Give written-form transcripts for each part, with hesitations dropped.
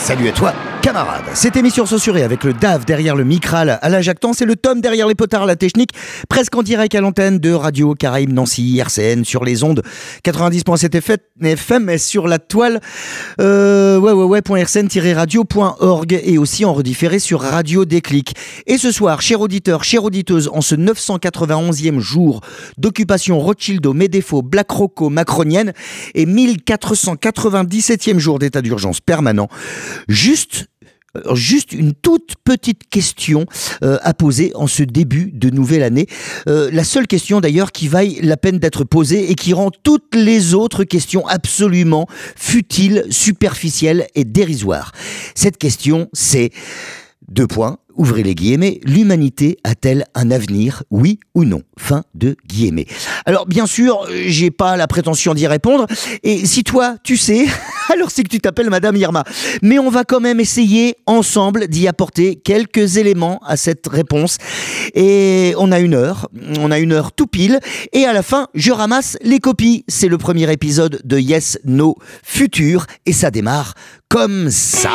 Salut à toi, camarade. Cette émission censurée avec le DAF derrière le Micral à la Jactance et le Tom derrière les potards à la Technique, presque en direct à l'antenne de Radio Caraïbes Nancy, RCN, sur les ondes 90.7 FM et sur la toile .rcn-radio.org et aussi en redifféré sur Radio Déclic. Et ce soir, chers auditeurs, chères auditeuses, en ce 991e jour d'occupation Rothschildo, Medefo, Black Rocco, macronienne et 1497e jour d'état d'urgence permanent, juste une toute petite question à poser en ce début de nouvelle année. La seule question d'ailleurs qui vaille la peine d'être posée et qui rend toutes les autres questions absolument futiles, superficielles et dérisoires. Cette question, c'est... ouvrez les guillemets, l'humanité a-t-elle un avenir, oui ou non? Fin de guillemets. Alors bien sûr, j'ai pas la prétention d'y répondre, et si toi, tu sais, alors c'est que tu t'appelles Madame Irma. Mais on va quand même essayer ensemble d'y apporter quelques éléments à cette réponse. Et on a une heure tout pile, et à la fin, je ramasse les copies. C'est le premier épisode de Yes, No, Futur, et ça démarre comme ça.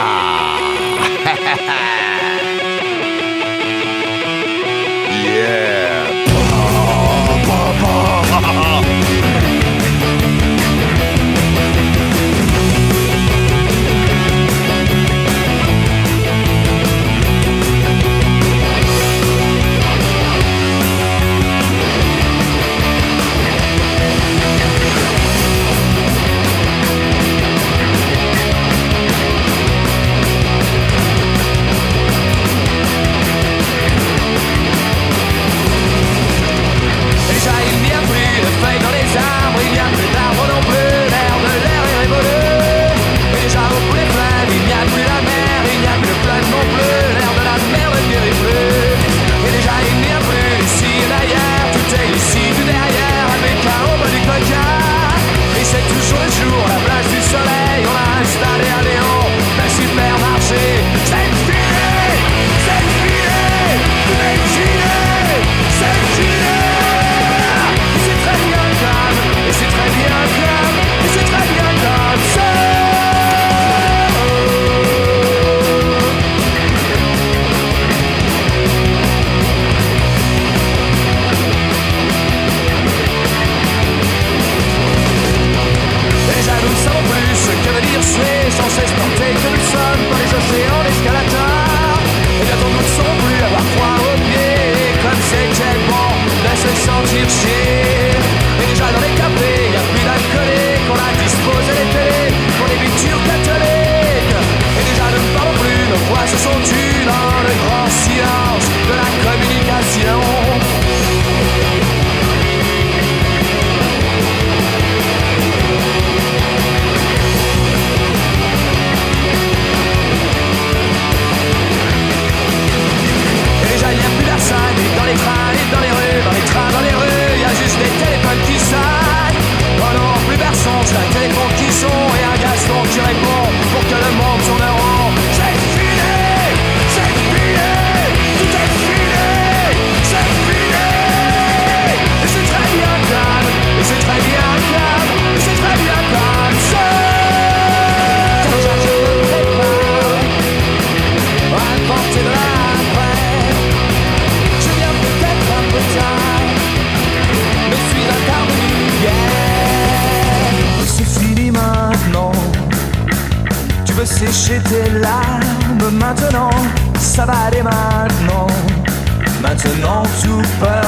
Sécher tes larmes maintenant, ça va aller maintenant. Maintenant tout peut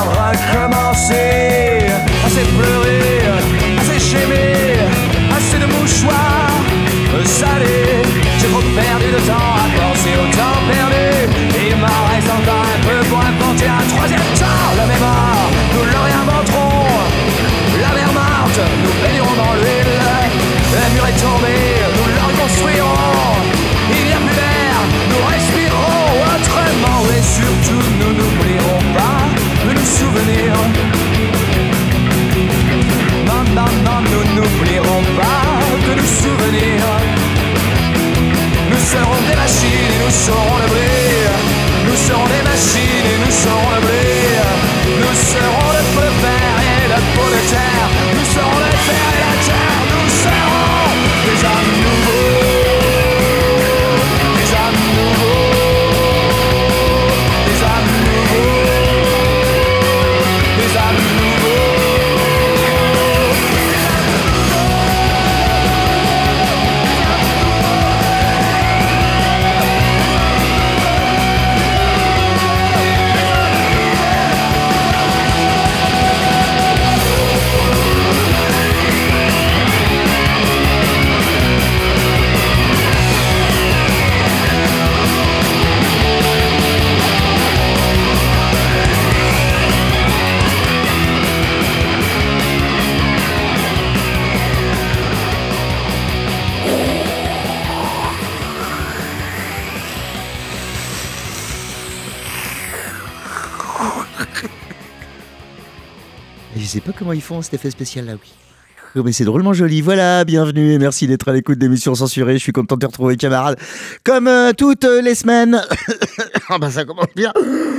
recommencer. Assez pleuré, assez chémé, assez de mouchoirs salés. J'ai trop perdu de temps à penser au temps perdu. Il m'en reste encore un peu pour inventer un troisième temps. La mémoire, nous le réinventerons. La mer morte, nous baignerons dans l'huile. Le mur est tombé, nous le reconstruirons. Il n'y a plus d'air, nous respirerons autrement. Et surtout, nous n'oublierons pas de nous souvenir. Non, non, non, nous n'oublierons pas de nous souvenir. Nous serons des machines et nous saurons le briller. Nous serons des machines et nous saurons le briller. Nous serons le feu vert et le pot de terre. Nous serons le fer et la terre. Nous serons des hommes nouveaux. sais pas comment ils font cet effet spécial là, oui. Oh, mais c'est drôlement joli. Voilà, bienvenue et merci d'être à l'écoute d'émissions censurées. Je suis content de te retrouver, camarades. Comme toutes les semaines. Ah bah ça commence bien.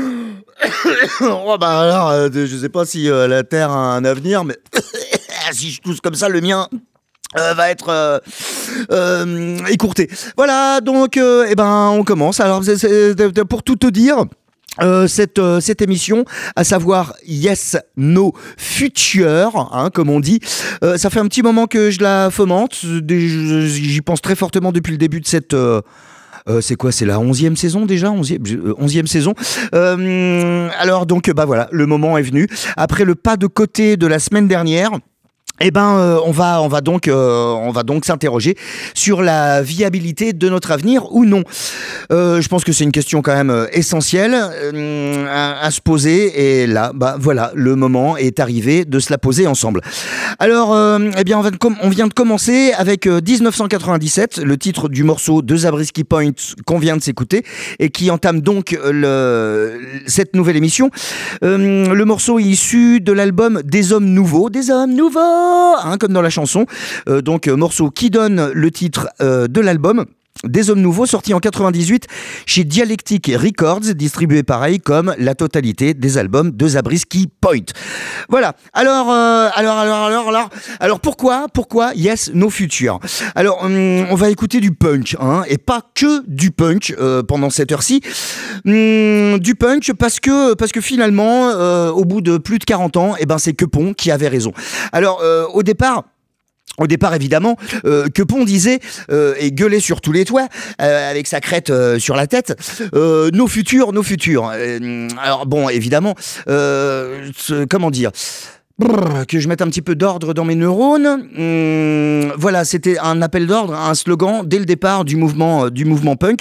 Oh bah alors, je sais pas si la Terre a un avenir, mais si je tousse comme ça, le mien va être écourté. Voilà, donc on commence. Alors, pour tout te dire. Cette émission, à savoir Yes No Future, comme on dit, ça fait un petit moment que je la fomente. J'y pense très fortement depuis le début de cette. C'est quoi? C'est la 11e saison déjà? 11e saison. Alors donc, voilà, le moment est venu. Après le pas de côté de la semaine dernière. On va donc s'interroger sur la viabilité de notre avenir ou non. Je pense que c'est une question quand même essentielle à se poser, et là, voilà, le moment est arrivé de se la poser ensemble. Alors, on vient de commencer avec 1997, le titre du morceau de Zabriskie Point qu'on vient de s'écouter et qui entame donc cette nouvelle émission. Le morceau est issu de l'album Des Hommes Nouveaux, comme dans la chanson. Morceau qui donne le titre de l'album Des Hommes Nouveaux, sorti en 98 chez Dialectic Records, distribué pareil comme la totalité des albums de Zabriskie Point. Voilà. Alors pourquoi Yes No Future? Alors on va écouter du punk, et pas que du punk pendant cette heure-ci. Du punk parce que finalement au bout de plus de 40 ans, c'est Quepon qui avait raison. Alors au départ, évidemment, Quepon disait et gueulait sur tous les toits avec sa crête sur la tête, nos futurs. Alors bon, évidemment, comment dire? Que je mette un petit peu d'ordre dans mes neurones. Voilà, c'était un appel d'ordre, un slogan dès le départ du mouvement punk.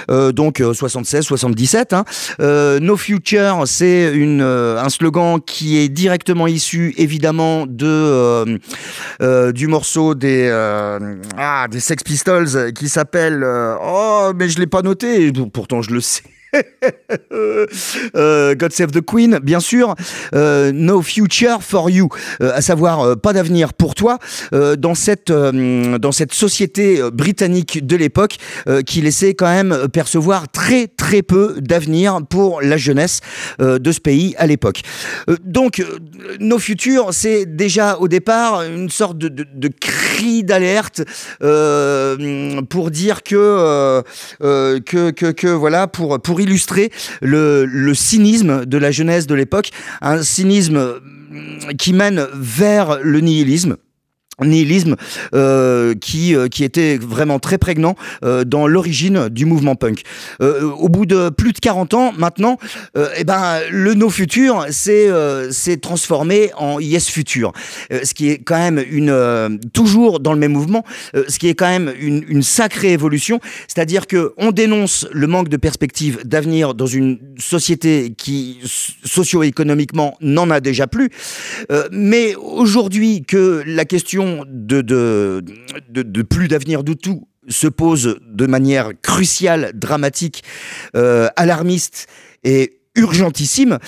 76-77. No Future, c'est un slogan qui est directement issu évidemment du morceau des Sex Pistols qui s'appelle mais je l'ai pas noté, pourtant je le sais. God Save the Queen, bien sûr. No Future for You, à savoir pas d'avenir pour toi, dans cette société britannique de l'époque qui laissait quand même percevoir très très peu d'avenir pour la jeunesse de ce pays à l'époque. No Future, c'est déjà au départ une sorte de cri d'alerte pour dire que voilà, pour illustrer le cynisme de la jeunesse de l'époque, un cynisme qui mène vers le nihilisme qui était vraiment très prégnant dans l'origine du mouvement punk. Au bout de plus de 40 ans maintenant, le No Future s'est transformé en Yes Future, ce qui est quand même toujours dans le même mouvement, ce qui est quand même une sacrée évolution. C'est-à-dire que on dénonce le manque de perspective d'avenir dans une société qui socio-économiquement n'en a déjà plus, mais aujourd'hui que la question de plus d'avenir du tout se pose de manière cruciale, dramatique, alarmiste et urgentissime,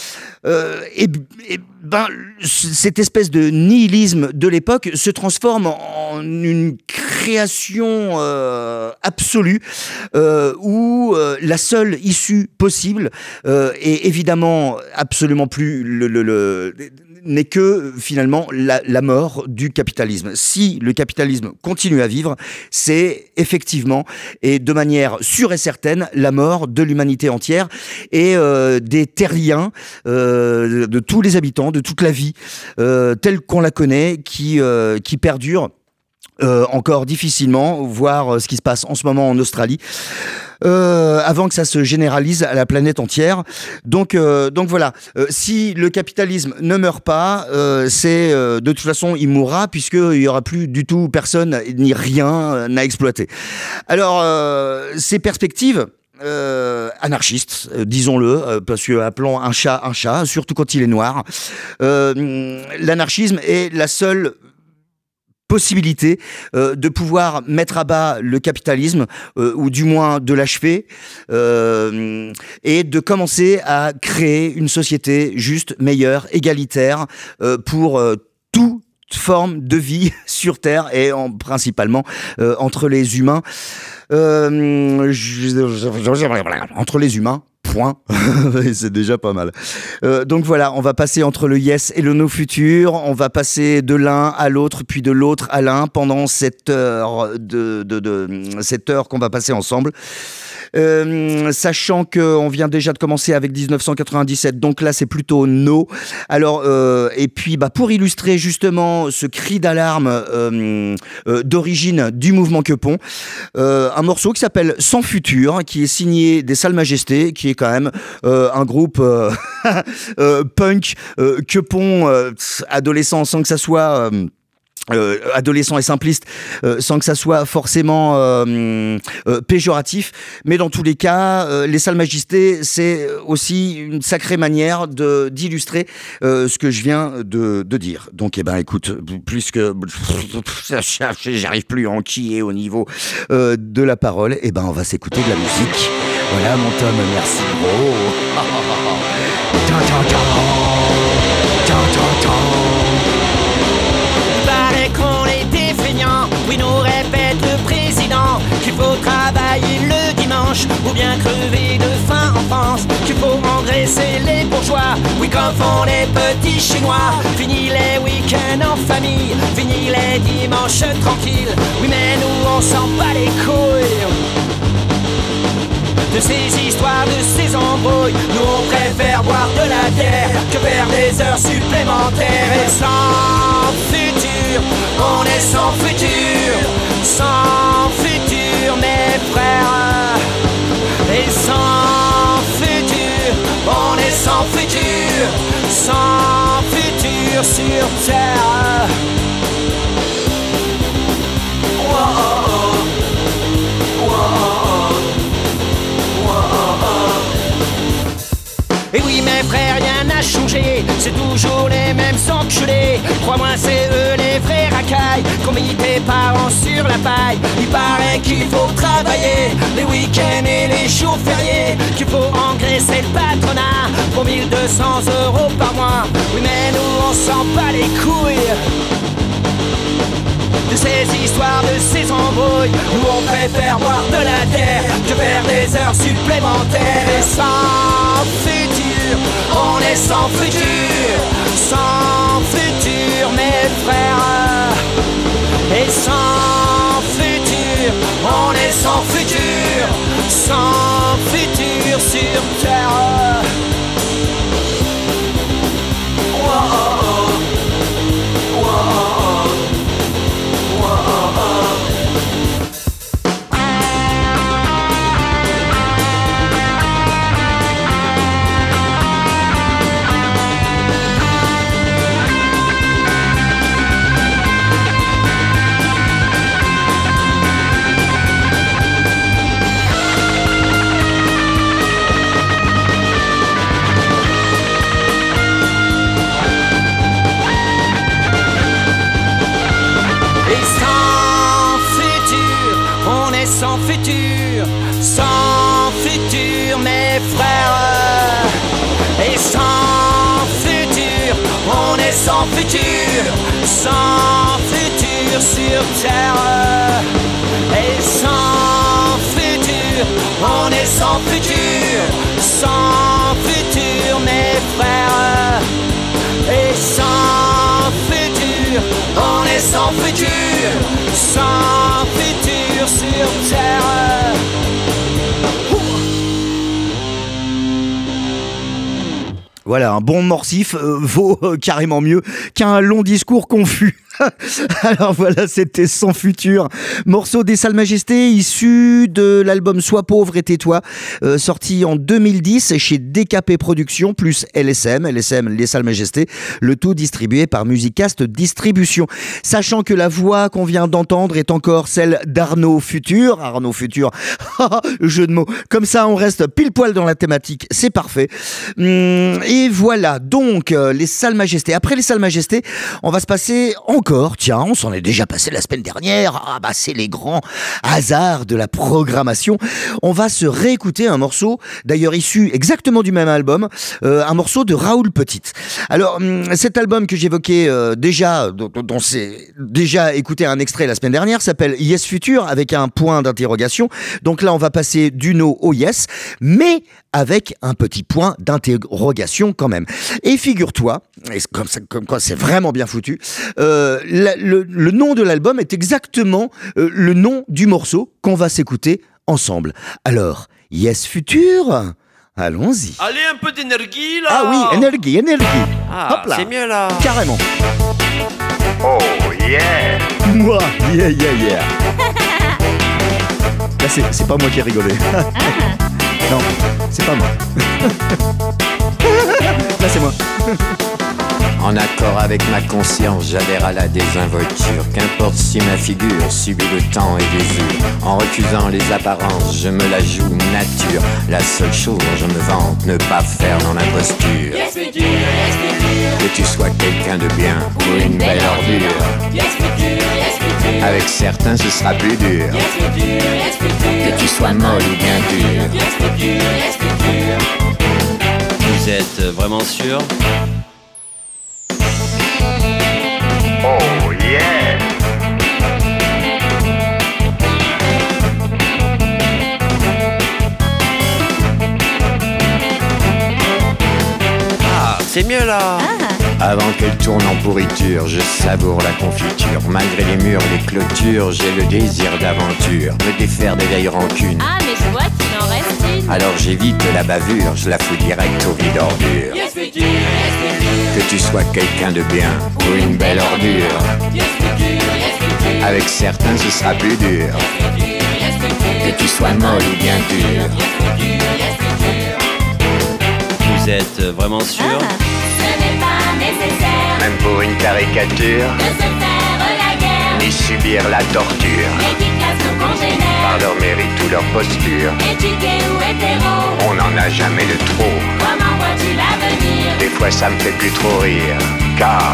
cette espèce de nihilisme de l'époque se transforme en une création absolue où la seule issue possible est évidemment absolument plus n'est que finalement la mort du capitalisme. Si le capitalisme continue à vivre, c'est effectivement et de manière sûre et certaine la mort de l'humanité entière et des terriens, de tous les habitants, de toute la vie telle qu'on la connaît, qui perdure encore difficilement, voir ce qui se passe en ce moment en Australie. Avant que ça se généralise à la planète entière. Donc voilà. Si le capitalisme ne meurt pas, de toute façon il mourra, puisqu'il n'y aura plus du tout personne ni rien à exploiter. Alors ces perspectives anarchistes, disons-le, parce que appelons un chat, surtout quand il est noir. L'anarchisme est la seule possibilité de pouvoir mettre à bas le capitalisme, ou du moins de l'achever, et de commencer à créer une société juste, meilleure, égalitaire, pour toute forme de vie sur Terre et principalement entre les humains. Entre les humains. Point. C'est déjà pas mal. Donc voilà, on va passer entre le yes et le no futur. On va passer de l'un à l'autre, puis de l'autre à l'un pendant cette heure cette heure qu'on va passer ensemble. Sachant qu'on vient déjà de commencer avec 1997, donc là c'est plutôt no. Alors et puis pour illustrer justement ce cri d'alarme d'origine du mouvement Quepon, un morceau qui s'appelle Sans Futur, qui est signé des Salles Majestés, qui est quand même un groupe punk Quepon, adolescent, sans que ça soit adolescent et simpliste, sans que ça soit forcément péjoratif, mais dans tous les cas, les Salles Majestés, c'est aussi une sacrée manière d'illustrer ce que je viens de dire. Donc écoute, plus que j'arrive plus à enquiller au niveau de la parole, on va s'écouter de la musique. Voilà mon Tom, merci gros. Oui, nous répète le président qu'il faut travailler le dimanche ou bien crever de faim en France, qu'il faut engraisser les bourgeois, oui, comme font les petits chinois. Fini les week-ends en famille, fini les dimanches tranquilles. Oui, mais nous on s'en bat les couilles de ces histoires, de ces embrouilles. Nous on préfère boire de la bière que faire des heures supplémentaires. Et sans futur, on est sans futur, sans futur mes frères. Et sans futur, on est sans futur, sans futur sur terre. Oh, oh, oh. Et oui mes frères, rien n'a changé, c'est toujours les mêmes enculés. Crois-moi, c'est eux les vrais racailles qu'on mis tes parents sur la paille. Il paraît qu'il faut travailler les week-ends et les jours fériés, qu'il faut engraisser le patronat pour 1 200 € par mois. Oui mais nous on s'en bat les couilles de ces histoires, de ces embrouilles. Nous on préfère boire de la terre que faire des heures supplémentaires. Et sans futur, on est sans futur, sans futur mes frères. Et sans futur, on est sans futur, sans futur sur terre. Oh, oh, oh. Oh, oh, oh. Sans futur, sans futur mes frères. Et sans futur, on est sans futur, sans futur sur terre. Et sans futur, on est sans futur, sans futur mes frères. Et sans futur, on est sans futur, sans futur sur terre. Voilà, un bon morsif vaut carrément mieux qu'un long discours confus. Alors voilà, c'était Sans Futur, morceau des Salles Majestés, issu de l'album Sois pauvre et tais-toi, sorti en 2010 chez DKP Productions plus LSM, les Salles Majestés, le tout distribué par Musicast Distribution. Sachant que la voix qu'on vient d'entendre est encore celle d'Arnaud Futur, jeu de mots, comme ça on reste pile poil dans la thématique, c'est parfait. Et voilà, donc les Salles Majestés. Après les Salles Majestés, on va se passer encore encore, tiens, on s'en est déjà passé la semaine dernière. Ah bah c'est les grands hasards de la programmation. On va se réécouter un morceau, d'ailleurs issu exactement du même album, un morceau de Raoul Petit. Alors cet album que j'évoquais dont c'est déjà écouté un extrait la semaine dernière, s'appelle Yes Future avec un point d'interrogation. Donc là on va passer du no au yes, mais avec un petit point d'interrogation quand même. Et figure-toi, comme quoi c'est vraiment bien foutu, le nom de l'album est exactement le nom du morceau qu'on va s'écouter ensemble. Alors, Yes Future, allons-y. Allez, un peu d'énergie là. Ah oui, énergie. Ah, hop là. c'est mieux là. Carrément. Oh yeah. Moi, yeah. Là, c'est pas moi qui ai rigolé. Non, c'est pas moi. Là, c'est moi. En accord avec ma conscience, j'adhère à la désinvolture. Qu'importe si ma figure subit le temps et l'usure. En recusant les apparences, je me la joue nature. La seule chose dont je me vante, ne pas faire dans l'imposture. Yes, future, yes, future. Que tu sois quelqu'un de bien ou une belle ordure. Yes, future, yes, future. Avec certains, ce sera plus dur. Yes, future, yes, future. Que tu sois molle ou bien dur. Yes, future, yes, future. Vous êtes vraiment sûr? Oh yeah. Ah, c'est mieux là. Avant qu'elle tourne en pourriture, je savoure la confiture. Malgré les murs, les clôtures, j'ai le désir d'aventure. Me défaire des vieilles rancunes. Ah, mais je vois qu'il en reste une. Alors j'évite la bavure, je la fous direct au vide ordure. Yes, future, yes, future. Que tu sois quelqu'un de bien ou une belle ordure. Yes, future, yes, future. Avec certains, ce sera plus dur. Yes, future, Que tu sois molle ou bien dur. yes, future, yes, future. Vous êtes vraiment sûr? Ce n'est pas nécessaire Même pour une caricature, de se faire la guerre. ni subir la torture. Et qui casse nos congénères. Par leur mérite ou leur posture, Éduqué ou hétéro. on n'en a jamais de trop. Comment vois-tu l'avenir? Des fois ça me fait plus trop rire, car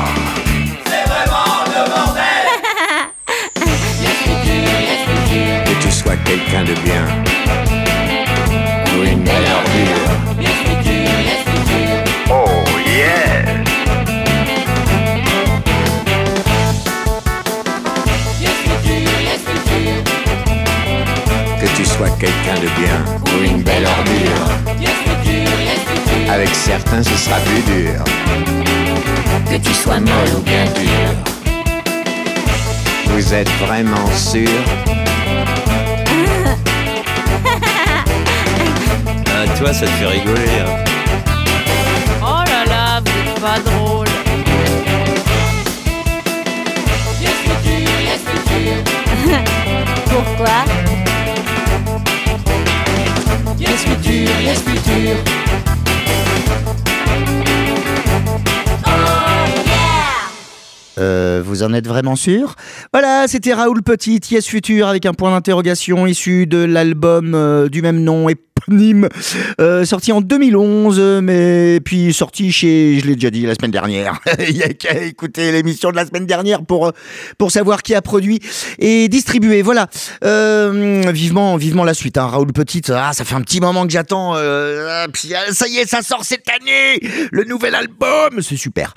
Yes, future, yes, future. que tu sois quelqu'un de bien ou une belle ordure. Yes, future, yes, future. Oh yeah. Yes, future, yes, future. Que tu sois quelqu'un de bien ou une belle ordure. Yes, future, yes, future. Avec certains ce sera plus dur. Que tu sois molle ou bien dur. Vous êtes vraiment sûr? Ah, toi, ça te fait rigoler. Hein. Oh là là, vous êtes pas drôle. Yes, future, yes, future. Pourquoi? Yes, future, yes, future. Vous en êtes vraiment sûr? Voilà, c'était Raoul Petit, Yes Future, avec un point d'interrogation issu de l'album du même nom, éponyme, sorti en 2011, mais puis sorti chez, je l'ai déjà dit la semaine dernière, il y a qu'à écouter l'émission de la semaine dernière pour savoir qui a produit et distribué. Voilà, vivement la suite, hein. Raoul Petit, ça fait un petit moment que j'attends, puis ça y est, ça sort cette année, le nouvel album, c'est super.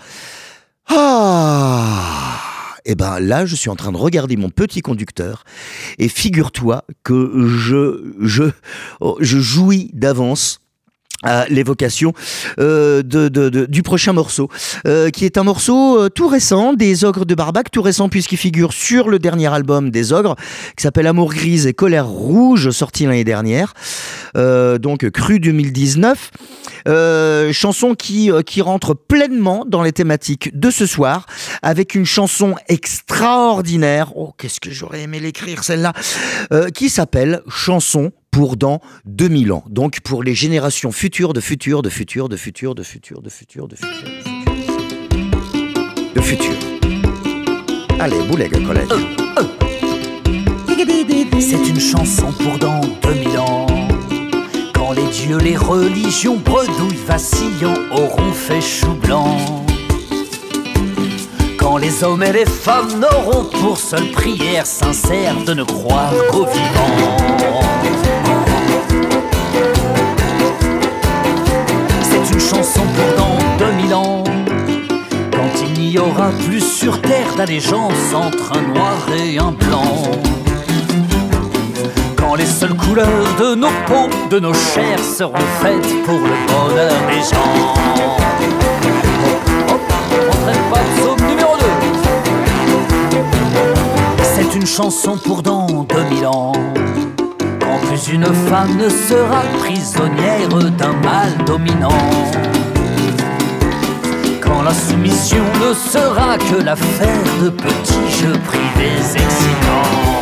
Ah! Et ben là, je suis en train de regarder mon petit conducteur et figure-toi que je jouis d'avance à l'évocation du prochain morceau, qui est un morceau tout récent des Ogres de Barbac, tout récent puisqu'il figure sur le dernier album des Ogres, qui s'appelle Amour grise et colère rouge, sorti l'année dernière, donc cru 2019. Chanson qui rentre pleinement dans les thématiques de ce soir, avec une chanson extraordinaire, oh qu'est-ce que j'aurais aimé l'écrire celle-là, qui s'appelle Chanson pour dans 2000 ans, donc pour les générations futures de futurs, de futurs, de futurs, de futurs, de futurs, de futurs, de futurs. Allez, bouleg, collègue. C'est une chanson pour dans 2000 ans. Quand les dieux, les religions, bredouilles vacillants auront fait chou blanc. Quand les hommes et les femmes n'auront pour seule prière sincère de ne croire qu'aux vivants. C'est une chanson pour dans 2000 ans, quand il n'y aura plus sur terre d'allégeance entre un noir et un blanc. Quand les seules couleurs de nos peaux, de nos chairs seront faites pour le bonheur des gens. Psaume numéro 2. C'est une chanson pour dans 2000 ans, quand plus une femme ne sera prisonnière d'un mal dominant, quand la soumission ne sera que l'affaire de petits jeux privés excitants.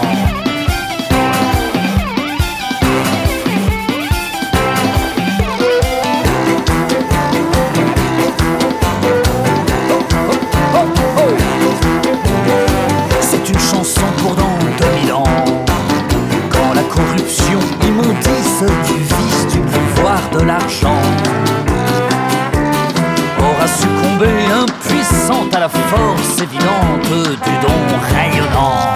Pour dans 2000 ans, quand la corruption immondice du vice, du pouvoir, de l'argent aura succombé impuissante à la force évidente du don rayonnant.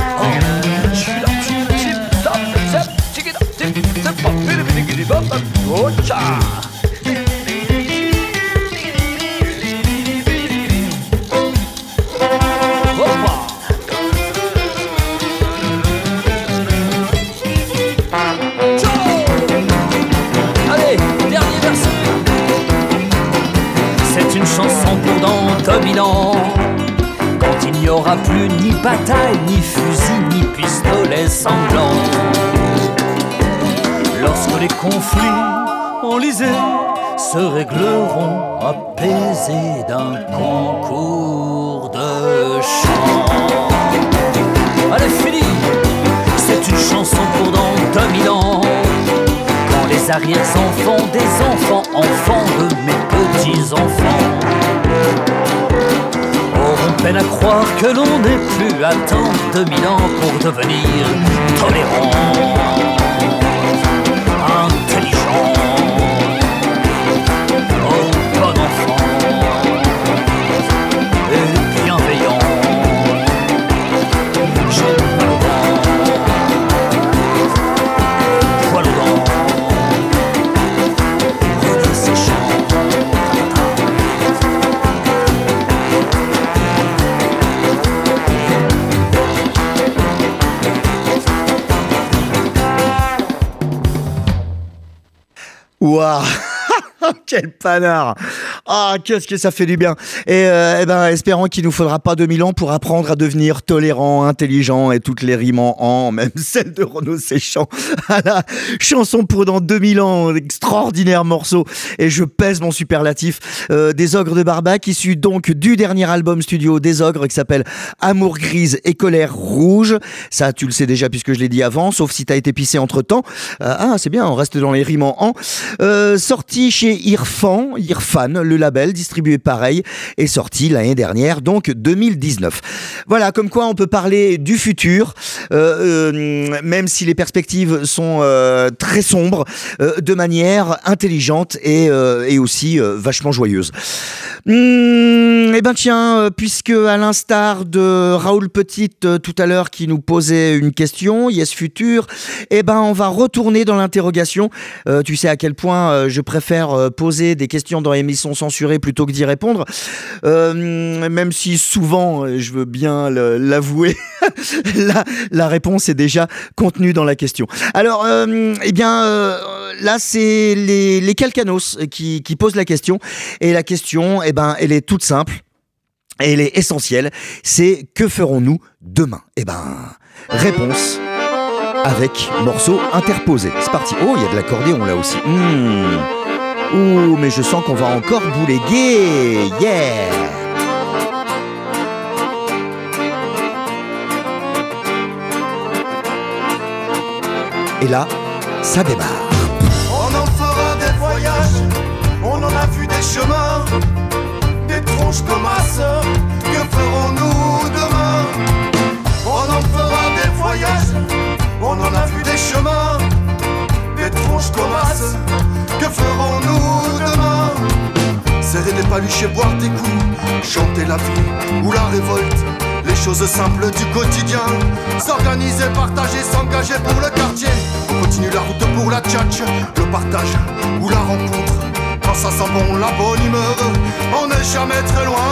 Chanson pour dans 2000 ans, quand il n'y aura plus ni bataille, ni fusil, ni pistolet sanglant. Lorsque les conflits enlisés se régleront apaisés d'un concours de chant. Allez, fini. C'est une chanson pour dans 2000 ans, quand les arrière-enfants des enfants, enfants de mes petits-enfants auront peine à croire que l'on n'est plus à attendre 2000 ans pour devenir tolérant, intelligent, oh bon enfant et bienveillant. J'ai mal aux dents, poil aux dents, René Séchant. Waouh. Quel panard! Ah, qu'est-ce que ça fait du bien! Et espérons qu'il nous faudra pas 2000 ans pour apprendre à devenir tolérant, intelligent et toutes les rimes en, même celle de Renaud Séchant. À la chanson pour dans 2000 ans, extraordinaire morceau. Et je pèse mon superlatif. Des Ogres de Barbac, issu donc du dernier album studio des Ogres qui s'appelle Amour grise et colère rouge. Ça, tu le sais déjà puisque je l'ai dit avant, sauf si t'as été pissé entre temps. C'est bien, on reste dans les rimes en. Sorti chez Irfan, le label, distribué pareil, est sorti l'année dernière, donc 2019. Voilà, comme quoi on peut parler du futur, même si les perspectives sont très sombres, de manière intelligente et aussi vachement joyeuse. Tiens, puisque à l'instar de Raoul Petite tout à l'heure qui nous posait une question, Yes Futur, on va retourner dans l'interrogation. Tu sais à quel point je préfère poser des questions dans l'émission censurée plutôt que d'y répondre, même si souvent, je veux bien l'avouer, la réponse est déjà contenue dans la question. Alors, là, c'est les Calcanos qui posent la question, et la question, elle est toute simple, et elle est essentielle, c'est que ferons-nous demain? Réponse avec morceau interposé. C'est parti. Oh, il y a de l'accordéon là aussi. Ouh, mais je sens qu'on va encore bouléguer. Yeah! Et là, ça démarre. On en fera des voyages, on en a vu des chemins, des tronches comme ça. Que ferons-nous demain? On en fera des voyages, on en a vu des chemins, des tronches comme ça. Que ferons-nous demain? Serrer des palucher, boire des coups, chanter la vie ou la révolte, les choses simples du quotidien. S'organiser, partager, s'engager pour le quartier. On continue la route pour la tchatch, le partage ou la rencontre. Quand ça sent bon, la bonne humeur, on n'est jamais très loin.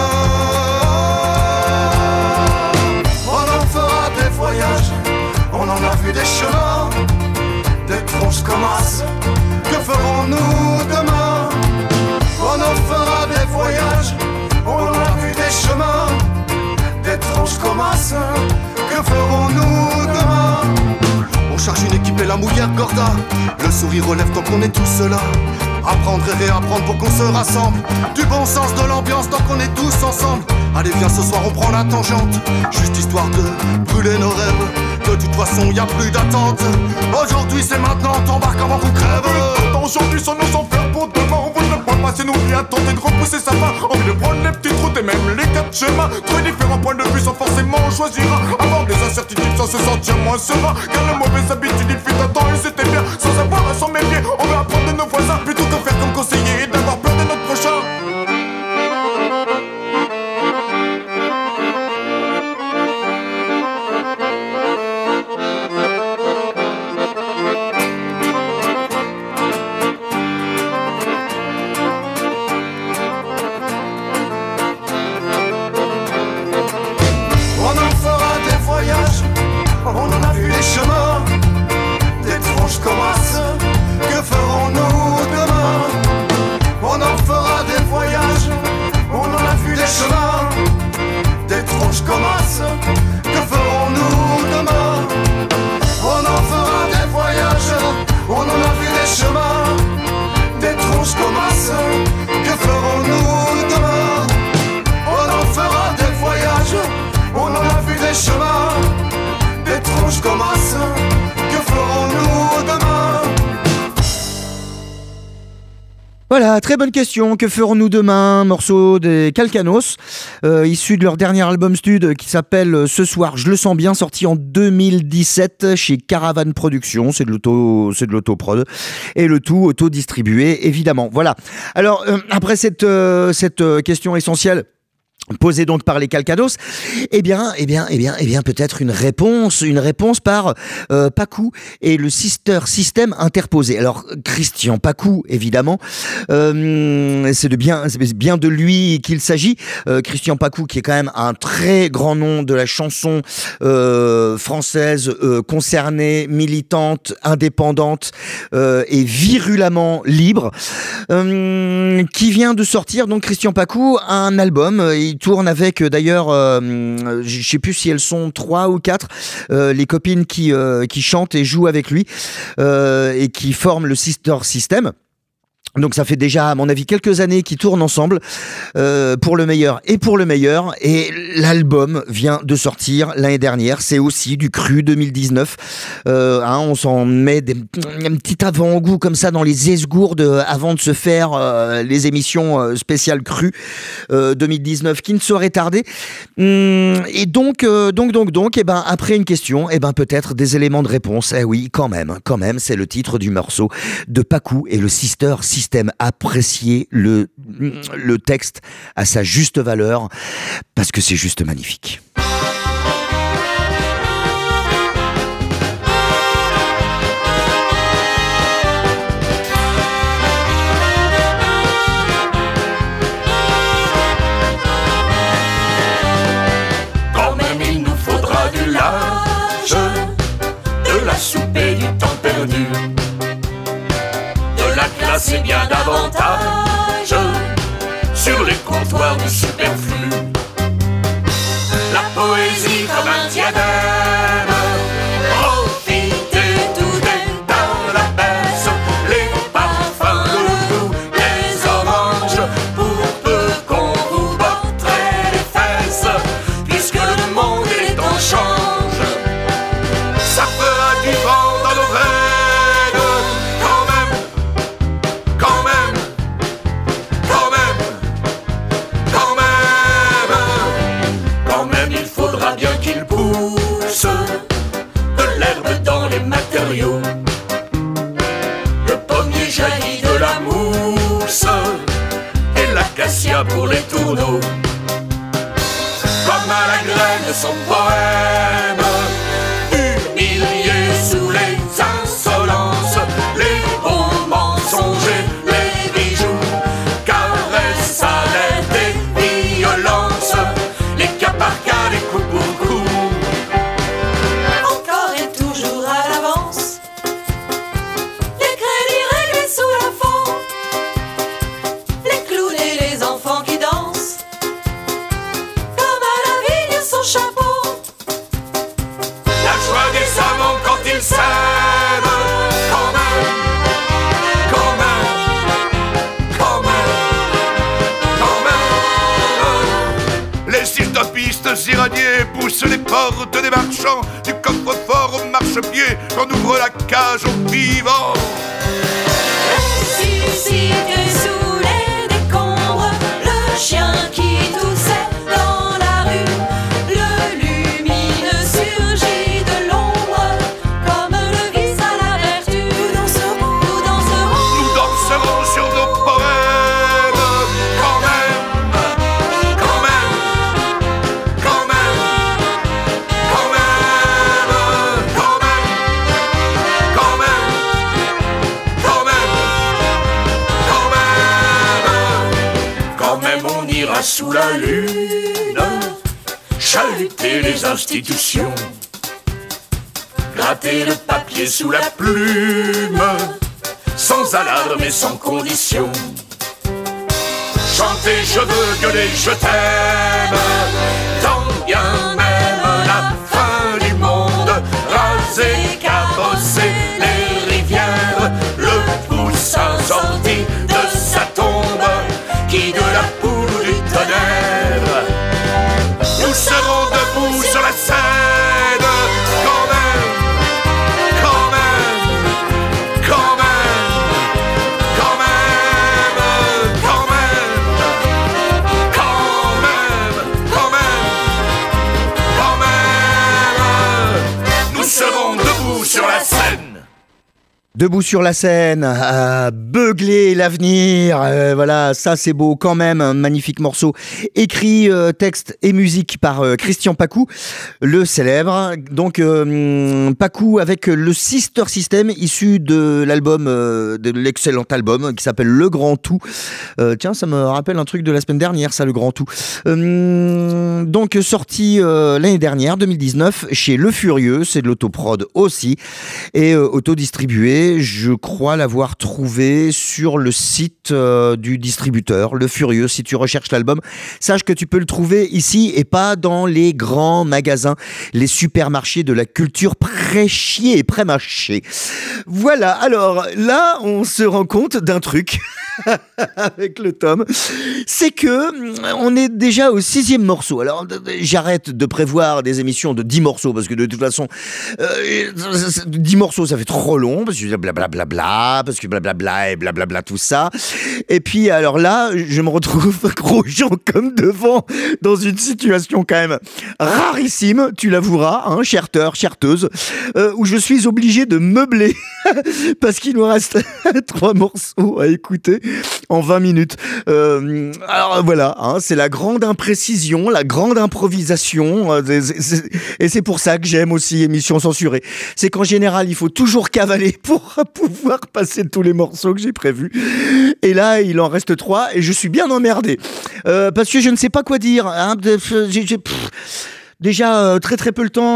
On en fera des voyages, on en a vu des chemins, des tronches comme as. Que ferons-nous demain? On en fera des voyages, on en a vu des chemins, des tronches comme as. Que ferons-nous demain? On charge une équipe et la mouillère corda. Le sourire relève tant qu'on est tous là. Apprendre et réapprendre pour qu'on se rassemble. Du bon sens de l'ambiance tant qu'on est tous ensemble. Allez viens ce soir on prend la tangente, juste histoire de brûler nos rêves. De toute façon y a plus d'attente. Aujourd'hui c'est maintenant, t'embarques avant qu'on crève. Aujourd'hui sont nos enfers pour demain. On veut ne pas passer nos vies à tenter de repousser sa main. Envie de prendre les petites routes et même les quatre chemins. Trouver différents points de vue sans forcément choisir un. Avoir des incertitudes sans se sentir moins serein. Car les mauvaises habitudes il fut un temps et c'était bien. Sans avoir à s'en méfier, on veut apprendre de nos voisins. Plutôt que faire comme conseiller et d'avoir peur de notre prochain. On en a vu les chemins, des tronches comme as. Que ferons-nous demain? On en fera des voyages, on en a vu les chemins, des tronches comme as. Que ferons-nous demain? On en fera des voyages, on en a vu les chemins, des tronches comme as. Que ferons-nous demain? On en fera des voyages, on en a vu des chemins, des tronches comme as. Que ferons-nous demain? Voilà, très bonne question. Que ferons-nous demain? Morceau des Calcanos, issu de leur dernier album stud qui s'appelle Ce soir je le sens bien, sorti en 2017 chez Caravan Productions. C'est de l'auto-prod et le tout auto-distribué évidemment. Voilà. Alors après cette question essentielle posée donc par les Calcados, eh bien, peut-être une réponse par Pacou et le Sister System interposé. Alors, Christian Pacou, évidemment, c'est bien de lui qu'il s'agit. Christian Pacou, qui est quand même un très grand nom de la chanson française, concernée, militante, indépendante et virulemment libre, qui vient de sortir, donc Christian Pacou, un album. Il tourne avec d'ailleurs, je sais plus si elles sont 3 ou 4, les copines qui chantent et jouent avec lui et qui forment le Sister System. Donc ça fait déjà, à mon avis, quelques années qu'ils tournent ensemble, pour le meilleur et pour le meilleur. Et l'album vient de sortir l'année dernière. C'est aussi du cru 2019. On s'en met un petit avant-goût comme ça dans les esgourdes avant de se faire les émissions spéciales cru 2019 qui ne sauraient tarder. Et donc, et ben après une question, et ben peut-être des éléments de réponse. Eh oui, quand même, c'est le titre du morceau de Pacou et le Sister System. Apprécier le texte à sa juste valeur parce que c'est juste magnifique. Quand même il nous faudra du large, de la soupe et du temps perdu. La classe est bien davantage sur les comptoirs du superflu. La poésie comme un diadème, profitez tout dans la baisse. Les parfums, le goût des oranges, pour peu qu'on vous botterait les fesses. Puisque le monde est en change, ça fera du vent dans nos veines. De l'herbe dans les matériaux, le pommier jaillit de la mousse et la cassure bien pour les tourneaux. Comme à la graine son poème, humilié sous les insolences, les bons mensonges et les bijoux, caresse à l'air des violences, les cas par cas, les coups pour coups. Encore et toujours à l'avance, les crédits réglés sous la fond, les clowns et les enfants qui dansent, comme à la vigne son chapeau. La joie des amants quand ils s'aiment, quand même, quand même, quand même, quand même. Les utopistes irradiés poussent les portes des marchands, du coffre-fort au marchepied, qu'on ouvre la cage aux vivants. Ressuscité sous les décombres, le chien qui toussait dans la rue, le lumineux surgit de l'ombre, comme le vice à la vertu. Nous danserons, nous danserons, Nous danserons sur nos poèmes, quand même, quand même, quand même, quand même, quand même, quand même, quand même, quand même, on ira sous la lune, chahuter les institutions, gratter le papier sous la plume, sans alarme et sans condition. Chanter, je veux gueuler, je t'aime, tant bien même la fin du monde, raser, cabosser les rivières, le poussin sorti de sa tombe, qui de la poule ou du tonnerre. Nous serons debout sur la scène, quand même, quand même, quand même, quand même, quand même, quand même, quand même, quand même. Nous serons debout sur la scène. Debout sur la scène, à beugler l'avenir, voilà, ça c'est beau quand même, un magnifique morceau, écrit, texte et musique par Christian Pacou, le célèbre, donc Pacou avec le Sister System, issu de l'album, de l'excellent album qui s'appelle Le Grand Tout. Tiens, ça me rappelle un truc de la semaine dernière, ça, Le Grand Tout. Donc sorti l'année dernière, 2019, chez Le Furieux, c'est de l'autoprod aussi, et autodistribué. Je crois l'avoir trouvé sur le site du distributeur, Le Furieux. Si tu recherches l'album, sache que tu peux le trouver ici et pas dans les grands magasins, les supermarchés de la culture pré-chier et pré-mâché. Voilà, alors là, on se rend compte d'un truc avec le tome, c'est que on est déjà au 6e morceau. Alors, j'arrête de prévoir des émissions de 10 morceaux, parce que de toute façon, 10 morceaux, ça fait trop long, parce que blablabla, parce que blablabla et blablabla, tout ça. Et puis, alors là, je me retrouve gros gens comme devant, dans une situation quand même rarissime, tu l'avoueras, hein, cherteur, cherteuse, où je suis obligé de meubler, parce qu'il nous reste 3 morceaux à écouter en 20 minutes. Alors voilà, hein, c'est la grande imprécision, la grande improvisation, et c'est pour ça que j'aime aussi Émission Censurée. C'est qu'en général, il faut toujours cavaler pour pouvoir passer tous les morceaux que j'ai prévus. Et là, il en reste 3 et je suis bien emmerdé. Parce que je ne sais pas quoi dire. Hein. J'ai déjà très très peu le temps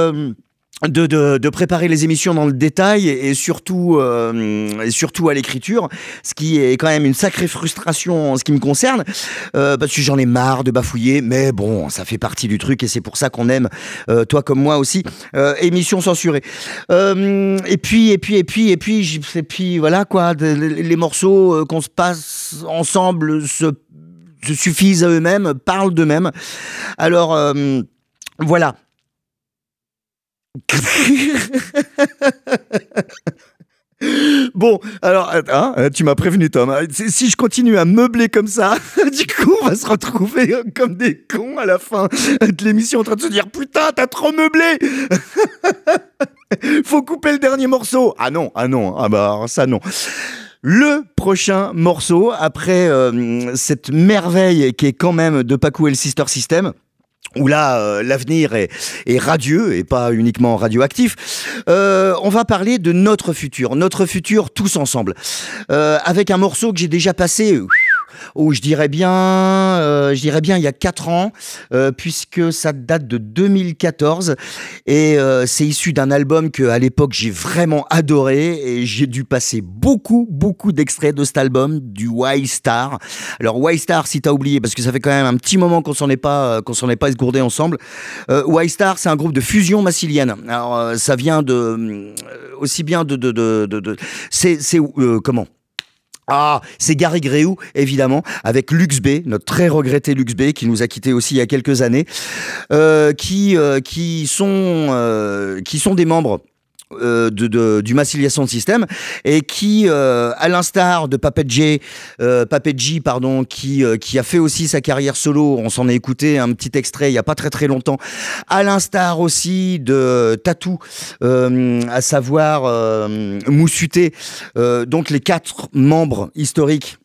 de préparer les émissions dans le détail et surtout à l'écriture, ce qui est quand même une sacrée frustration en ce qui me concerne, parce que j'en ai marre de bafouiller, mais bon, ça fait partie du truc et c'est pour ça qu'on aime, toi comme moi aussi, Émission Censurée. Et puis voilà quoi, les morceaux qu'on se passe ensemble se suffisent à eux-mêmes, parlent d'eux-mêmes. Alors voilà. Bon, alors, hein, tu m'as prévenu, Tom. Si je continue à meubler comme ça, du coup, on va se retrouver comme des cons à la fin de l'émission en train de se dire « Putain, t'as trop meublé !» Faut couper le dernier morceau. Ah non, ah bah ça non. Le prochain morceau, après cette merveille qui est quand même de Paco et le Sister System, où là, l'avenir est radieux et pas uniquement radioactif, on va parler de notre futur tous ensemble, avec un morceau que j'ai déjà passé... je dirais bien il y a 4 ans, puisque ça date de 2014 et c'est issu d'un album que à l'époque j'ai vraiment adoré et j'ai dû passer beaucoup d'extraits de cet album, du Y-Star. Alors Y-Star, si t'as oublié, parce que ça fait quand même un petit moment qu'on s'en est pas esgourdé ensemble. Y-Star, c'est un groupe de fusion massilienne. Alors ça vient de aussi bien comment? Ah, c'est Gary Greou, évidemment, avec Lux B, notre très regretté Lux B, qui nous a quittés aussi il y a quelques années, qui sont des membres du Massilia Sound System et qui, à l'instar de Papet G, qui a fait aussi sa carrière solo, on s'en est écouté un petit extrait il y a pas très longtemps, à l'instar aussi de Tatou, à savoir Moussuté, donc les 4 membres historiques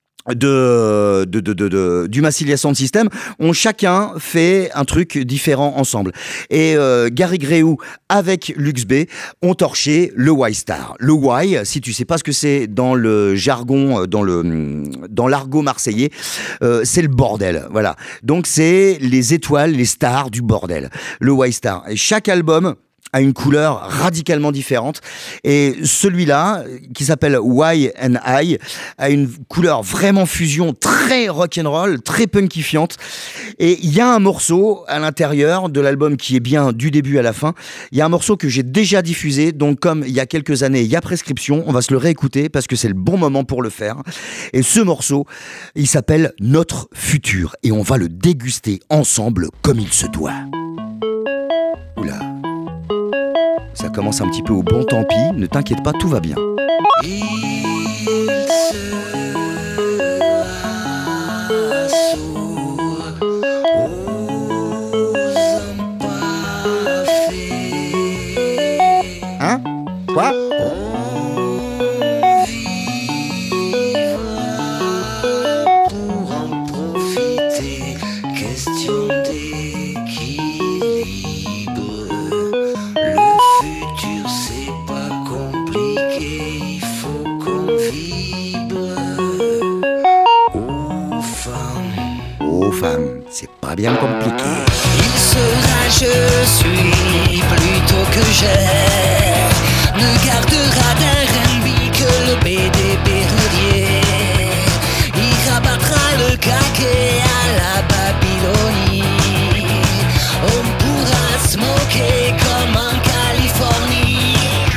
du Massilia Sound System ont chacun fait un truc différent ensemble et Gary Greou avec Lux B ont torché le Y-Star. Le Y, si tu sais pas ce que c'est dans le jargon, dans l'argot marseillais, c'est le bordel, voilà. Donc c'est les étoiles, les stars du bordel, le Y-Star. Et chaque album a une couleur radicalement différente et celui-là qui s'appelle Y and I a une couleur vraiment fusion très rock'n'roll, très punkifiante et il y a un morceau à l'intérieur de l'album qui est bien du début à la fin. Il y a un morceau que j'ai déjà diffusé, donc comme il y a quelques années il y a prescription, on va se le réécouter parce que c'est le bon moment pour le faire et ce morceau il s'appelle Notre Futur et on va le déguster ensemble comme il se doit. Oula, ça commence un petit peu au bon tant pis, ne t'inquiète pas, tout va bien. Il Hein? Quoi? pour en profiter, question d'équilibre. Le futur c'est pas compliqué, il faut qu'on vibre. Aux femmes, C'est pas bien compliqué. il sera je suis plutôt que j'ai, ne gardera d'R&B que le BDP roulier. Il rabattra le caquet à la Babylonie. On pourra se moquer comme en Californie.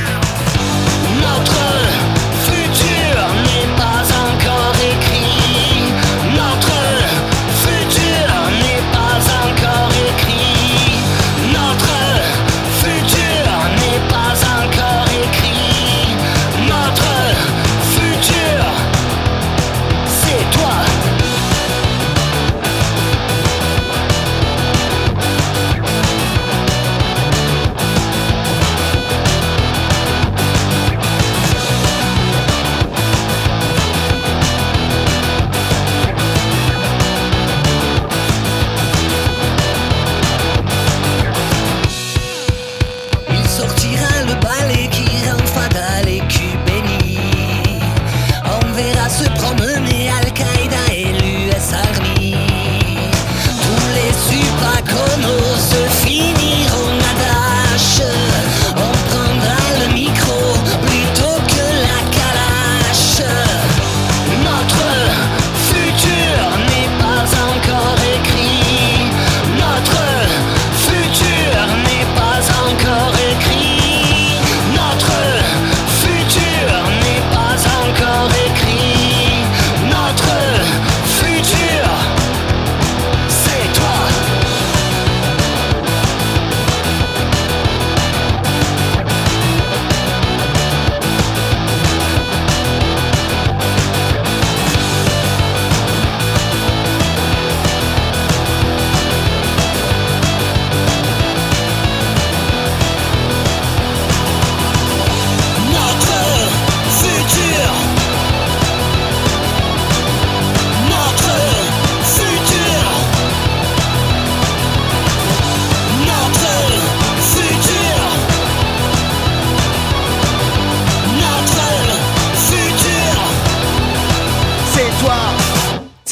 Notre futur n'est pas encore écrit. Notre futur n'est pas encore écrit. Notre futur n'est pas encore écrit.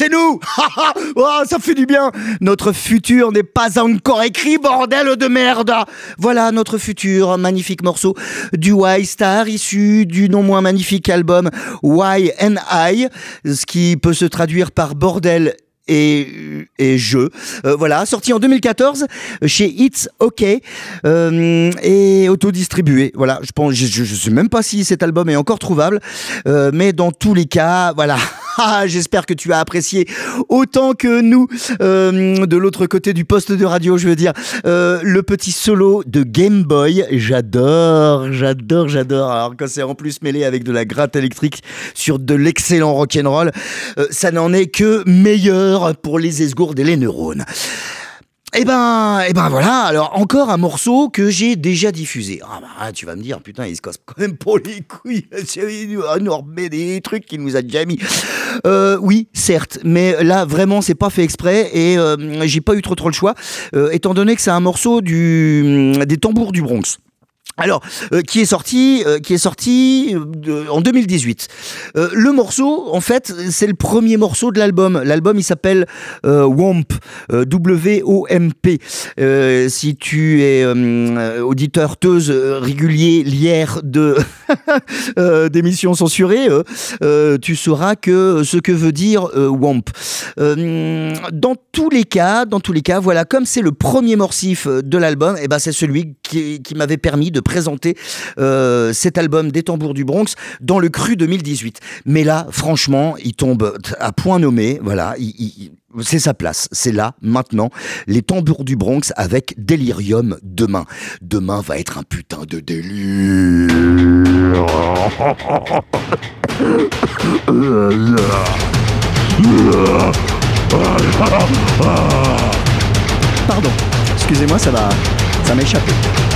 c'est nous. Oh, ça fait du bien. Notre futur n'est pas encore écrit, bordel de merde. Voilà notre futur, un magnifique morceau du Y-Star, issu du non moins magnifique album Y&I, ce qui peut se traduire par bordel et je. Voilà, sorti en 2014 chez It's OK et autodistribué. Voilà, je sais même pas si cet album est encore trouvable, mais dans tous les cas, voilà. J'espère que tu as apprécié autant que nous, de l'autre côté du poste de radio, je veux dire, le petit solo de Game Boy. J'adore. Alors quand c'est en plus mêlé avec de la gratte électrique sur de l'excellent rock'n'roll, ça n'en est que meilleur pour les esgourdes et les neurones. Eh ben voilà, alors encore un morceau que j'ai déjà diffusé. Ah bah tu vas me dire, putain, il se casse quand même pour les couilles. Il nous remet des trucs qu'il nous a déjà mis. Oui, certes, mais là vraiment c'est pas fait exprès et j'ai pas eu trop le choix, étant donné que c'est un morceau des Tambours du Bronx. Alors, qui est sorti en 2018. Le morceau, en fait, c'est le premier morceau de l'album. L'album, il s'appelle WOMP, W-O-M-P. Si tu es auditeur-teuse régulier, lière de d'émissions censurées, tu sauras ce que veut dire WOMP. Dans tous les cas, voilà, comme c'est le premier morcif de l'album, et ben c'est celui qui m'avait permis de présenter cet album des Tambours du Bronx dans le cru 2018. Mais là, franchement, il tombe à point nommé. Voilà, c'est sa place. C'est là, maintenant, les Tambours du Bronx avec Delirium demain. Demain va être un putain de délire. Pardon, excusez-moi, ça m'échappe.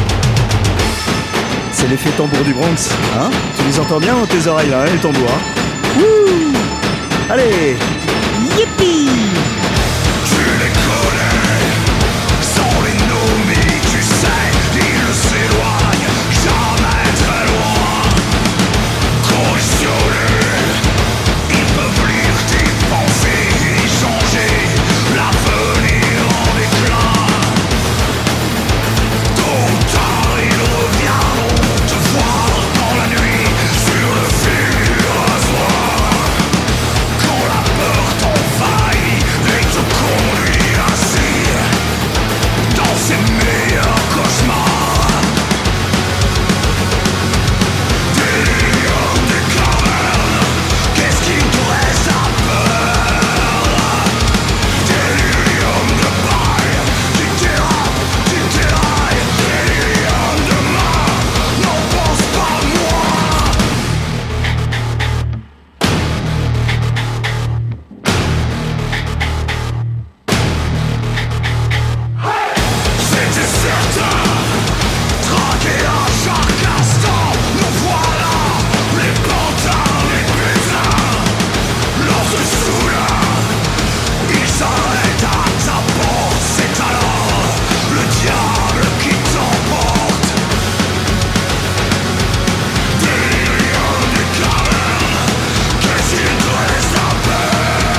C'est l'effet tambour du Bronx, hein? Tu les entends bien dans tes oreilles, là, hein, les tambours, hein? Wouh! Allez! Yippee! Tu les connais, sans les nommer, tu sais, ils s'éloignent, jamais très loin. Conditionnés, ils peuvent lire tes pensées et changer l'avenir en déclin. Tôt ou tard, ils reviendront te voir dans la nuit, sur le fil du rasoir. Quand la peur t'envahit et te conduit ainsi dans ses meilleurs cauchemars. Délirium des cavernes, qu'est-ce qui te reste à peur? Délirium de paille, tu t'érailles. Délirium demain, n'en pense pas moi. C'était certain, traqué à chaque instant, nous voilà, les pantins, les putains. Lorsque soudain, ils s'arrêtent à ta porte, c'est alors le diable qui t'emporte. Délirium des cavernes, qu'est-ce qu'il te reste à faire?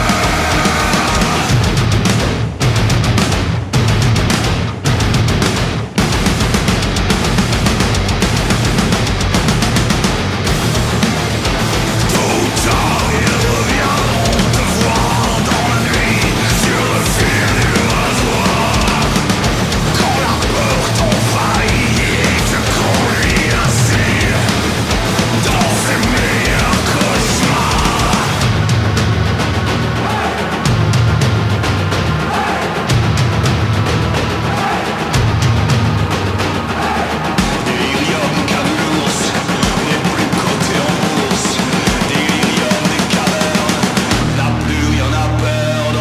Tôt ou tard, ils reviendront te voir dans la nuit, sur le fil du rasoir. Quand la peur t'envahit et te conduit ainsi dans ses meilleurs cauchemars. Délirium Cabourse n'est plus coté en bourse. Délirium des cavernes n'a plus rien à perdre.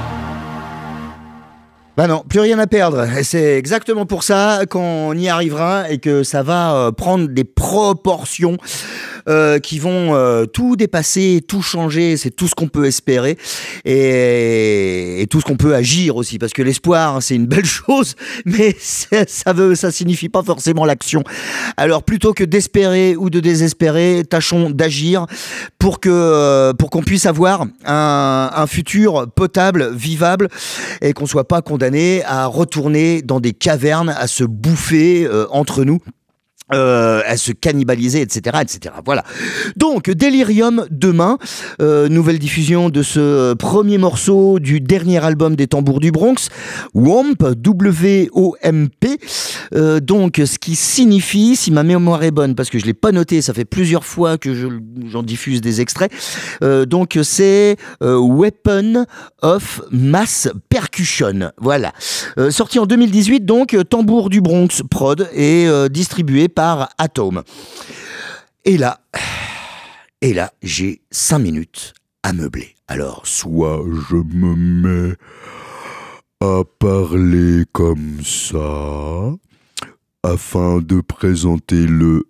Bah non, plus rien à perdre. Et c'est exactement pour ça qu'on y arrivera et que ça va prendre des proportions qui vont tout dépasser, tout changer. C'est tout ce qu'on peut espérer et tout ce qu'on peut agir aussi, parce que l'espoir, c'est une belle chose, mais ça signifie pas forcément l'action. Alors plutôt que d'espérer ou de désespérer, tâchons d'agir pour qu'on puisse avoir un futur potable, vivable, et qu'on soit pas condamné à retourner dans des cavernes, à se bouffer entre nous. À se cannibaliser, etc., etc. Voilà. Donc, Delirium demain, nouvelle diffusion de ce premier morceau du dernier album des Tambours du Bronx, Womp, W-O-M-P. Donc, ce qui signifie, si ma mémoire est bonne, parce que je l'ai pas noté, ça fait plusieurs fois que j'en diffuse des extraits. Donc, c'est Weapon of Mass Percussion. Voilà. Sorti en 2018, donc, Tambours du Bronx prod et distribué par Atom. Et là, j'ai 5 minutes à meubler. Alors, soit je me mets à parler comme ça, afin de présenter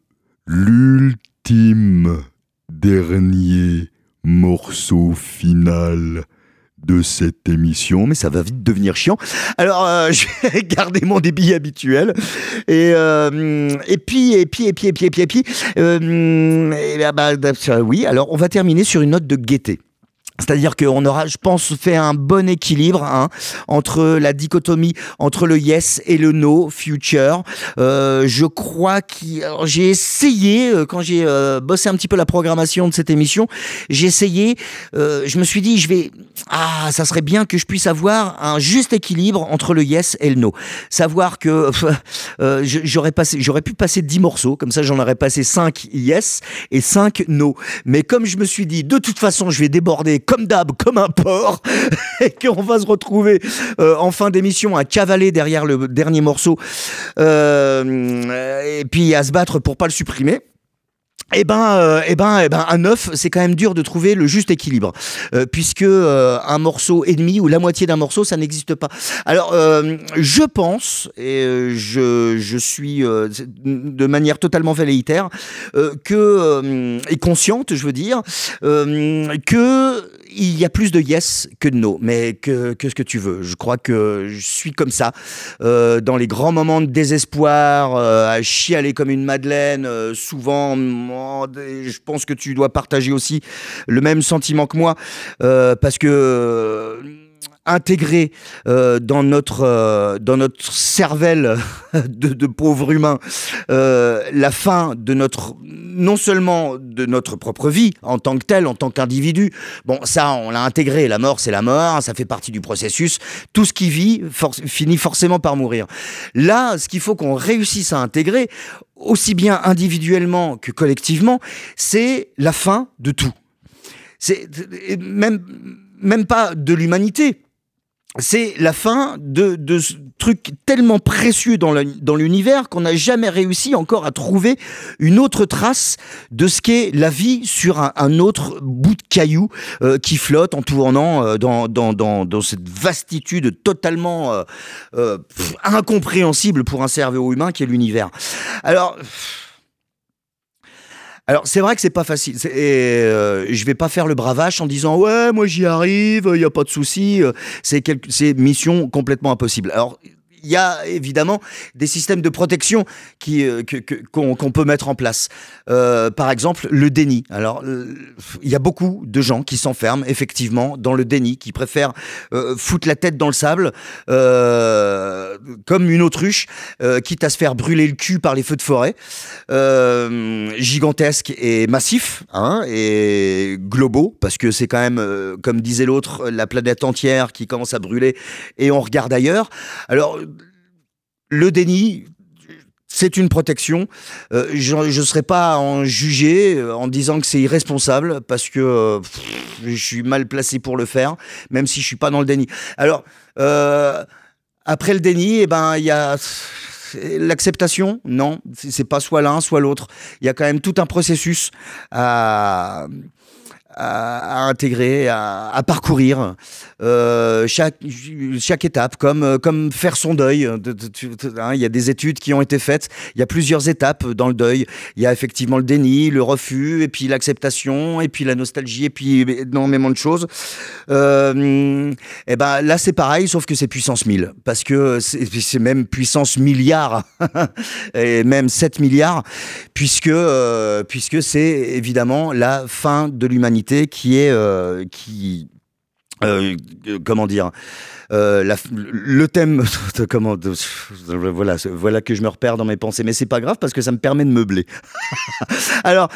l'ultime dernier morceau final de cette émission, mais ça va vite devenir chiant. Alors, je vais garder mon débit habituel. Et puis, oui, alors on va terminer sur une note de gaieté. C'est-à-dire qu'on aura, je pense, fait un bon équilibre entre la dichotomie entre le yes et le no, future. Je crois j'ai essayé, quand j'ai bossé un petit peu la programmation de cette émission, j'ai essayé, je me suis dit, ça serait bien que je puisse avoir un juste équilibre entre le yes et le no. Savoir que j'aurais pu passer 10 morceaux, comme ça j'en aurais passé 5 yes et 5 no. Mais comme je me suis dit, de toute façon, je vais déborder comme d'hab, comme un porc, et qu'on va se retrouver en fin d'émission à cavaler derrière le dernier morceau, et puis à se battre pour pas le supprimer. Un 9, c'est quand même dur de trouver le juste équilibre, puisque un morceau et demi ou la moitié d'un morceau, ça n'existe pas. Alors, je pense, et je suis de manière totalement velléitaire, et consciente, je veux dire, que il y a plus de yes que de no, mais que ce que tu veux. Je crois que je suis comme ça, dans les grands moments de désespoir, à chialer comme une madeleine, souvent. Je pense que tu dois partager aussi le même sentiment que moi, parce que intégrer dans notre cervelle de pauvres humains la fin de non seulement de notre propre vie en tant que tel, en tant qu'individu. Bon, ça, on l'a intégré. La mort, c'est la mort. Ça fait partie du processus. Tout ce qui vit finit forcément par mourir. Là, ce qu'il faut qu'on réussisse à intégrer, aussi bien individuellement que collectivement, c'est la fin de tout. C'est même pas de l'humanité. C'est la fin de ce truc tellement précieux dans l'univers qu'on n'a jamais réussi encore à trouver une autre trace de ce qu'est la vie sur un autre bout de caillou qui flotte en tournant dans cette vastitude totalement incompréhensible pour un cerveau humain qui est l'univers. Alors c'est vrai que c'est pas facile, et je vais pas faire le bravache en disant ouais moi j'y arrive, y a pas de souci, c'est mission complètement impossible. Alors il y a évidemment des systèmes de protection qu'on peut mettre en place. Par exemple, le déni. Alors, il y a beaucoup de gens qui s'enferment effectivement dans le déni, qui préfèrent foutre la tête dans le sable comme une autruche, quitte à se faire brûler le cul par les feux de forêt, gigantesques et massifs, et globaux, parce que c'est quand même, comme disait l'autre, la planète entière qui commence à brûler et on regarde ailleurs. Alors, le déni, c'est une protection. Je ne serais pas à en juger en disant que c'est irresponsable, parce que je suis mal placé pour le faire, même si je ne suis pas dans le déni. Alors, après le déni, il y a l'acceptation. Non, c'est pas soit l'un, soit l'autre. Il y a quand même tout un processus à à intégrer, à parcourir chaque étape, comme faire son deuil. Il y a des études qui ont été faites. Il y a plusieurs étapes dans le deuil. Il y a effectivement le déni, le refus, et puis l'acceptation, et puis la nostalgie, et puis énormément de choses. Et ben là, c'est pareil, sauf que c'est puissance 1000, parce que c'est même puissance milliard, et même 7 milliards, puisque c'est évidemment la fin de l'humanité qui est comment dire, le thème voilà que je me repère dans mes pensées, mais c'est pas grave parce que ça me permet de meubler. Alors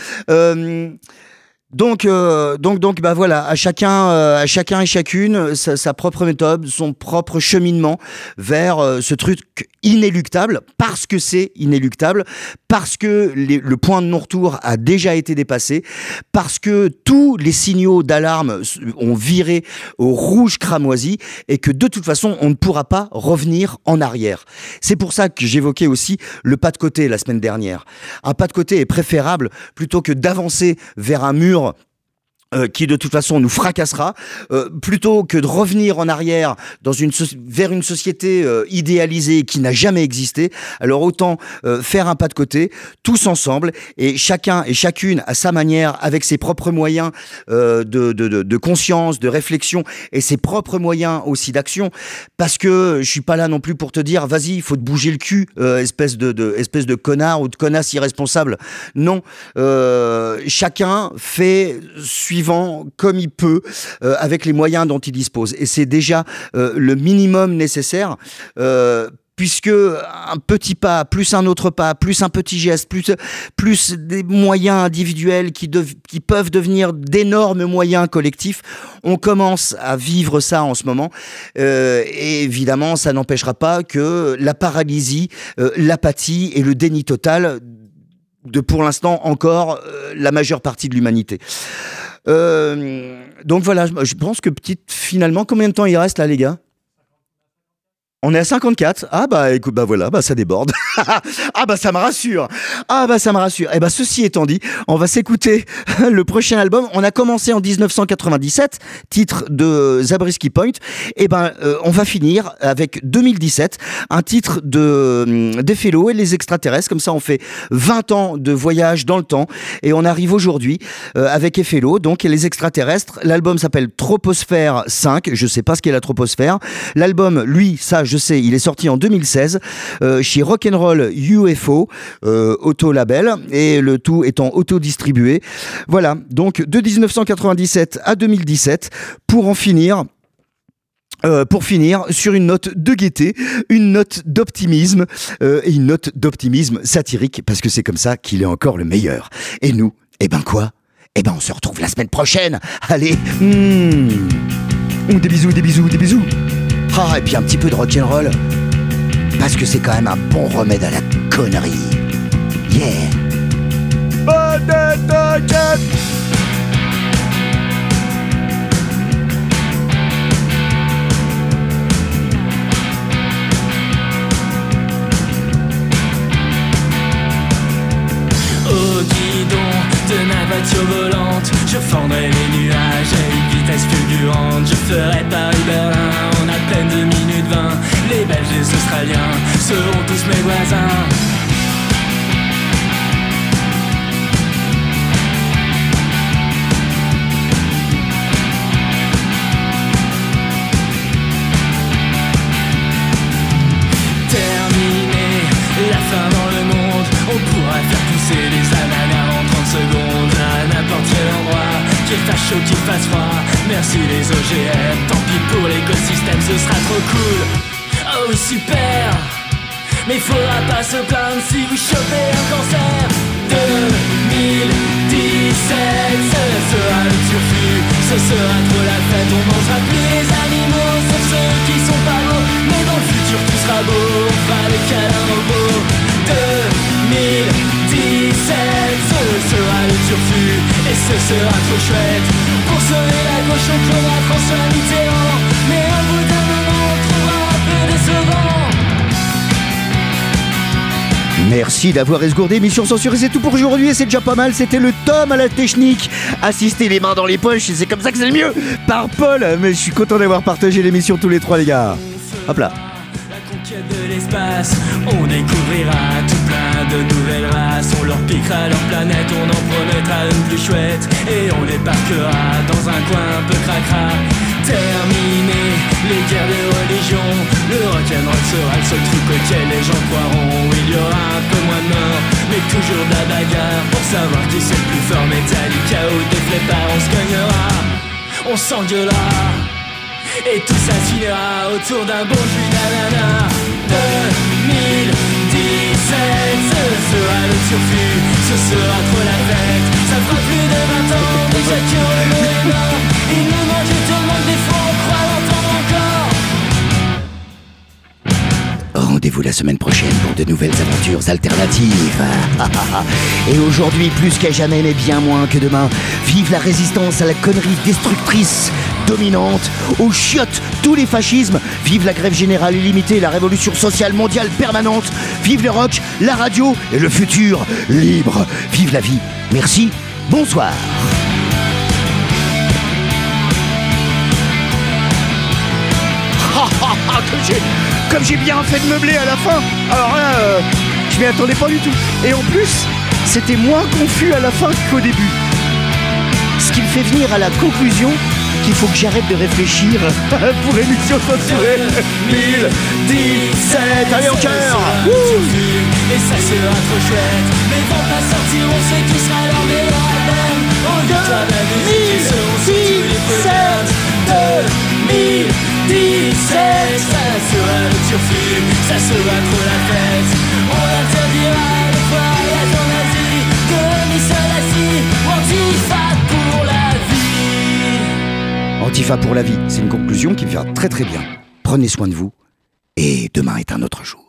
donc bah voilà, à chacun et chacune sa propre méthode, son propre cheminement vers ce truc inéluctable, parce que c'est inéluctable, parce que le point de non-retour a déjà été dépassé, parce que tous les signaux d'alarme ont viré au rouge cramoisi et que de toute façon on ne pourra pas revenir en arrière. C'est pour ça que j'évoquais aussi le pas de côté la semaine dernière. Un pas de côté est préférable plutôt que d'avancer vers un mur qui de toute façon nous fracassera, plutôt que de revenir en arrière vers une société idéalisée qui n'a jamais existé. Alors autant faire un pas de côté, tous ensemble, et chacun et chacune à sa manière, avec ses propres moyens de conscience, de réflexion, et ses propres moyens aussi d'action, parce que je suis pas là non plus pour te dire vas-y, il faut te bouger le cul, espèce de connard ou de connasse irresponsable. Non, chacun fait suivant comme il peut, avec les moyens dont il dispose. Et c'est déjà le minimum nécessaire, puisque un petit pas, plus un autre pas, plus un petit geste, plus des moyens individuels qui peuvent devenir d'énormes moyens collectifs, on commence à vivre ça en ce moment. Et évidemment, ça n'empêchera pas que la paralysie, l'apathie et le déni total de, pour l'instant, encore la majeure partie de l'humanité. Donc voilà, je pense que finalement, combien de temps il reste là, les gars ? On est à 54. Ah bah écoute, bah voilà, bah ça déborde. Ah bah ça me rassure. Et bah ceci étant dit, on va s'écouter le prochain album. On a commencé en 1997, titre de Zabriskie Point. Et ben on va finir avec 2017, un titre d'Effello et les extraterrestres. Comme ça on fait 20 ans de voyage dans le temps et on arrive aujourd'hui avec Effello donc et les extraterrestres. L'album s'appelle Troposphère 5. Je sais pas ce qu'est la troposphère. L'album, lui, ça je sais, il est sorti en 2016 chez Rock'n'Roll UFO, auto-label, et le tout étant auto-distribué. Voilà, donc de 1997 à 2017, pour finir sur une note de gaieté, une note d'optimisme, et une note d'optimisme satirique, parce que c'est comme ça qu'il est encore le meilleur. Et nous, eh ben quoi ? Eh ben on se retrouve la semaine prochaine. Allez, des bisous, des bisous, des bisous. Ah, et puis un petit peu de rock'n'roll, parce que c'est quand même un bon remède à la connerie. Yeah. Au guidon de ma voiture volante, je fendrai les nuages à une vitesse fulgurante. Je ferai Paris-Berlin en à peine 2 minutes 20. Les Belges et les Australiens seront tous mes voisins. Terminé, la fin dans le monde. On pourra faire pousser les ananas en 30 secondes à n'importe quel endroit. Qu'il fasse chaud, qu'il fasse froid. Merci les OGM, tant pis pour l'écosystème, ce sera trop cool. Oh super, mais faudra pas se plaindre si vous chopez un cancer. 2017, ce sera le turfu, ce sera trop la fête. On mangera plus les animaux, sauf ceux qui sont pas beaux. Mais dans le futur tout sera beau, on fera des câlins robots. 2017, ce sera le turfu, et ce sera trop chouette. Pour sauver la gauche, on clonera François Mitterrand. Mais au bout d'un moment, on trouvera un peu décevant. Merci d'avoir esgourdé Mission Censurée, c'est tout pour aujourd'hui et c'est déjà pas mal. C'était le Tom à la technique, assisté les mains dans les poches, et c'est comme ça que c'est le mieux, par Paul. Mais je suis content d'avoir partagé l'émission tous les trois, les gars. Hop là. De l'espace, on découvrira tout plein de nouvelles races. On leur piquera leur planète, on en promettra une plus chouette. Et on les parquera dans un coin un peu cracra. Terminé les guerres de religion, le rock'n'roll sera le seul truc auquel les gens croiront. Il y aura un peu moins de morts, mais toujours de la bagarre pour savoir qui c'est le plus fort. Metallica ou Def Leppard, on se cognera, on s'engueulera. Et tout ça finira autour d'un bon jus d'ananas. 2017, ce sera le turfu, ce sera trop la fête. Ça fera plus de 20 ans déjà que Renaud est mort. Il nous manque tout le monde des fois, on croit l'entendre encore. Rendez-vous la semaine prochaine pour de nouvelles aventures alternatives. Et aujourd'hui, plus qu'à jamais, mais bien moins que demain, vive la résistance à la connerie destructrice dominante, aux chiottes, tous les fascismes, vive la grève générale illimitée, la révolution sociale mondiale permanente, vive le rock, la radio et le futur libre, vive la vie. Merci, bonsoir. Comme j'ai bien fait de meubler à la fin. Alors là, je m'y attendais pas du tout. Et en plus, c'était moins confus à la fin qu'au début. Ce qui me fait venir à la conclusion qu'il faut que j'arrête de réfléchir pour émission censurée. 2017, allez au cœur. Et ça sera trop chouette. Mais vont pas sortir, on sait qui sera leur meilleur album. On victoire de la musique, ils seront sur tous les podcasts. 2017, ça sera le turfu, ça sera trop la fête. On interdira le voyage en Asie, Denis Selassie, Antifa pour la vie. Antifa pour la vie, c'est une conclusion qui me vient très très bien. Prenez soin de vous et demain est un autre jour.